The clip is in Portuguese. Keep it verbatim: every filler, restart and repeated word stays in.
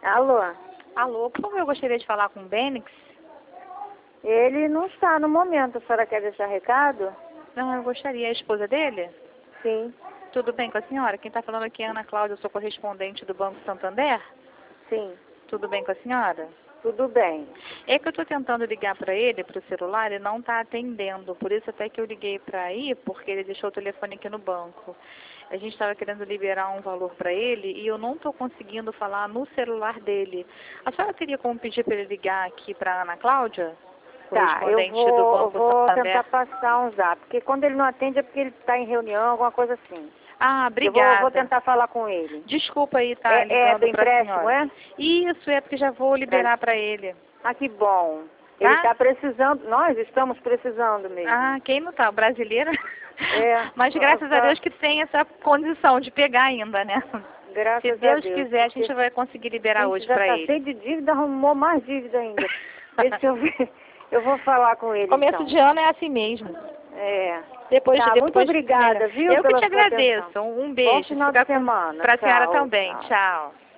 Alô? Alô, por favor, eu gostaria de falar com o Benix. Ele não está no momento. A senhora quer deixar recado? Não, eu gostaria. É a esposa dele? Sim. Tudo bem com a senhora? Quem está falando aqui é Ana Cláudia, eu sou correspondente do Banco Santander. Sim. Tudo bem com a senhora? Tudo bem. É que eu estou tentando ligar para ele, para o celular, e não está atendendo. Por isso até que eu liguei para aí, porque ele deixou o telefone aqui no banco. A gente estava querendo liberar um valor para ele e eu não estou conseguindo falar no celular dele. A senhora teria como pedir para ele ligar aqui para a Ana Cláudia? Tá, eu Correspondente vou, do eu Banco vou Santander. tentar passar um zap. Porque quando ele não atende é porque ele está em reunião, alguma coisa assim. Ah, Eu obrigada. vou, vou tentar falar com ele. Desculpa aí estar É, é ligando do para a empréstimo, senhora. é? Isso, é porque já vou liberar para ele. Ah, que bom. Tá? Ele está precisando, nós estamos precisando mesmo. Ah, quem não tá? O brasileiro? É. Mas graças a Deus que tem essa condição de pegar ainda, né? Graças Se a Deus Deus, quiser, a gente porque vai conseguir liberar a gente hoje já para está ele. cheio de dívida, arrumou mais dívida ainda. Deixa eu ver. Eu vou falar com ele, Começo então. de ano é assim mesmo. É. Depois, Tá, depois muito obrigada, melhora. viu, Eu que pela te sua agradeço. atenção. Um Bom beijo. final de semana. Para a senhora Tchau, também. tchau. Tchau.